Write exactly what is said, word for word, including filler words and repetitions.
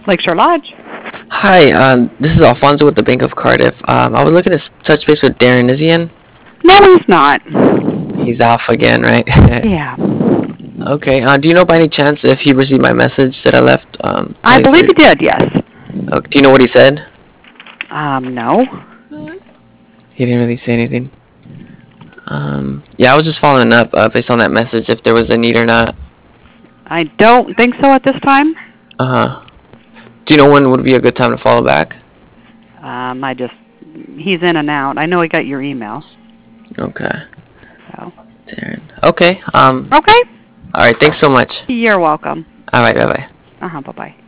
Lakeshore Lodge. Hi, um, this is Alfonso with the Bank of Cardiff. Um, I was looking to s- touch base with Darren. Is he in? No, he's not. He's off again, right? Yeah. Okay. Uh, do you know by any chance if he received my message that I left? Um, I telling believe for. he did, yes. Uh, do you know what he said? Um, no. He didn't really say anything. Um, yeah, I was just following up uh, based on that message if there was a need or not. I don't think so at this time. Uh huh. Do you know when would be a good time to follow back? Um, I just, he's in and out. I know he got your email. Okay. So. Darren. Okay. Um. Okay. All right. Thanks so much. You're welcome. All right. Bye bye. Uh-huh, bye-bye.